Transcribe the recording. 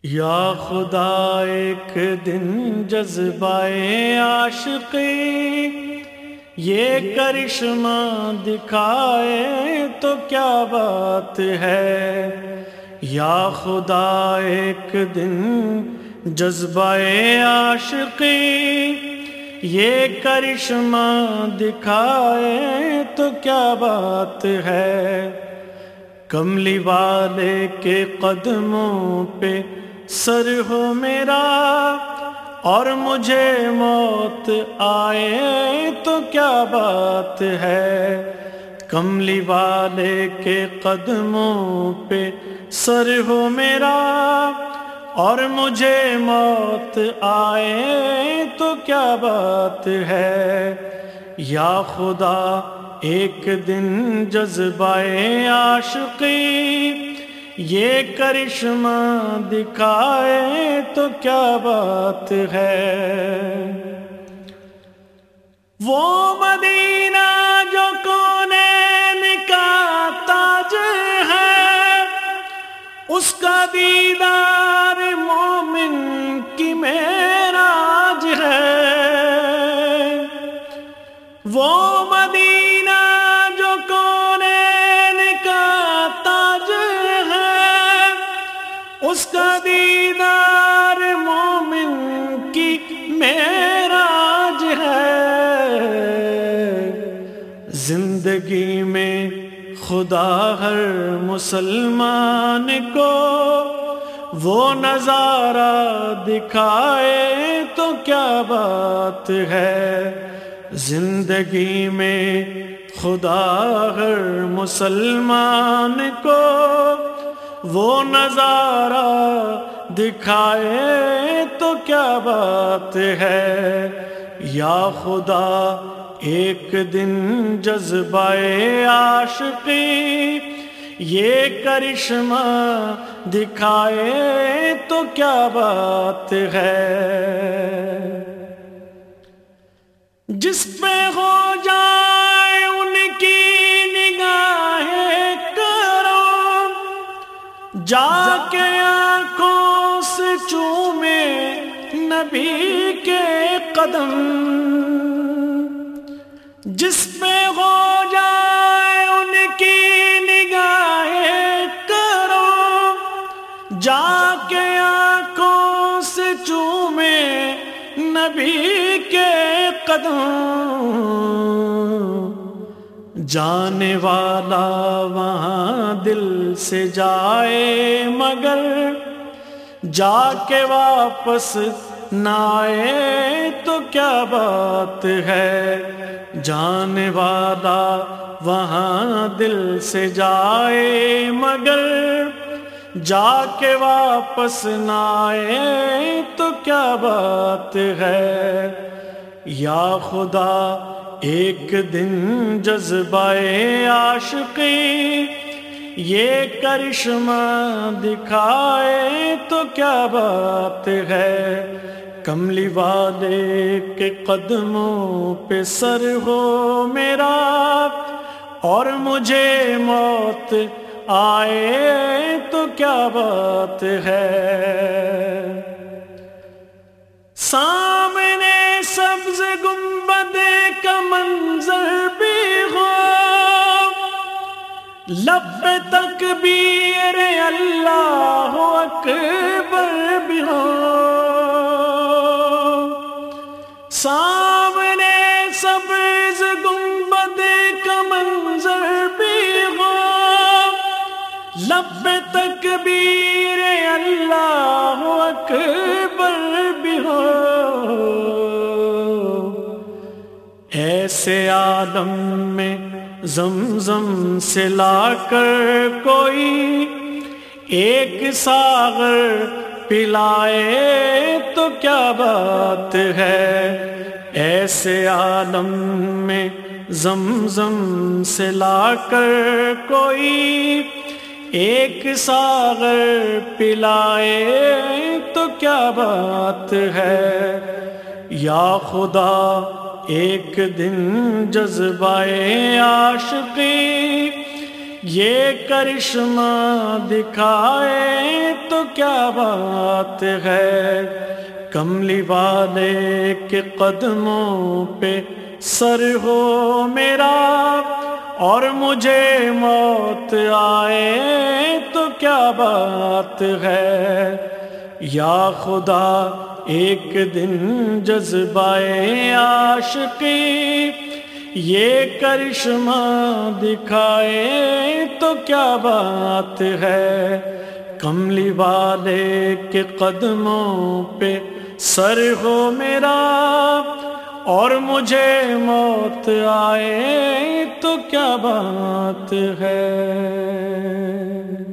یا خدا ایک دن جذبۂ عاشقی یہ کرشمہ دکھائے تو کیا بات ہے۔ یا خدا ایک دن جذبۂ عاشقی یہ کرشمہ دکھائے تو کیا بات ہے۔ کملی والے کے قدموں پہ سر ہو میرا اور مجھے موت آئے تو کیا بات ہے۔ کملی والے کے قدموں پہ سر ہو میرا اور مجھے موت آئے تو کیا بات ہے۔ یا خدا ایک دن جذبۂ عاشقی یہ کرشمہ دکھائے تو کیا بات ہے۔ وہ مدینہ جو کونین کا تاج ہے اس کا دیدار مومن کی معراج ہے۔ وہ مدینہ جو کونین کا تاج ہے اس کا دیدار مومن کی معراج ہے۔ زندگی میں خدا ہر مسلمان کو وہ نظارہ دکھائے تو کیا بات ہے۔ زندگی میں خدا ہر مسلمان کو وہ نظارہ دکھائے تو کیا بات ہے۔ یا خدا ایک دن جذبۂ عاشقی یہ کرشمہ دکھائے تو کیا بات ہے۔ جس پہ ہو جائے ان کی نگاہ کرم جا کے آنکھوں سے چومے نبی کے قدم۔ جس پہ ہو جائے ان کی نگاہ کرم جا کے آنکھوں سے چومے نبی کے قدم۔ جانے والا وہاں دل سے جائے مگر جا کے واپس نہ آئے تو کیا بات ہے۔ جانے والا وہاں دل سے جائے مگر جا کے واپس نہ آئے تو کیا بات ہے۔ یا خدا ایک دن جذبۂ عاشقی یہ کرشمہ دکھائے تو کیا بات ہے۔ کملی والے کے قدموں پہ سر ہو میرا اور مجھے موت آئے تو کیا بات ہے۔ سامنے سبز گنبد کا منظر بھی ہو لب پہ تکبیر اللہ اکبر بھی ہو۔ سامنے سبز گنبد کا منظر بھی ہو لب پہ تکبیر اللہ اکبر بھی ہو۔ ایسے عالم میں زمزم سے لا کر کوئی ایک ساغر پلائے تو کیا بات ہے۔ ایسے عالم میں زمزم سے لا کر کوئی ایک ساغر پلائے تو کیا بات ہے۔ یا خدا ایک دن جذبۂ عاشقی یہ کرشمہ دکھائے تو کیا بات ہے، کملی والے کے قدموں پہ سر ہو میرا، اور مجھے موت آئے تو کیا بات ہے۔ یا خدا ایک دن جذبہ عاشقی یہ کرشمہ دکھائے تو کیا بات ہے، کملی والے کے قدموں پہ سر ہو میرا، اور مجھے موت آئے تو کیا بات ہے۔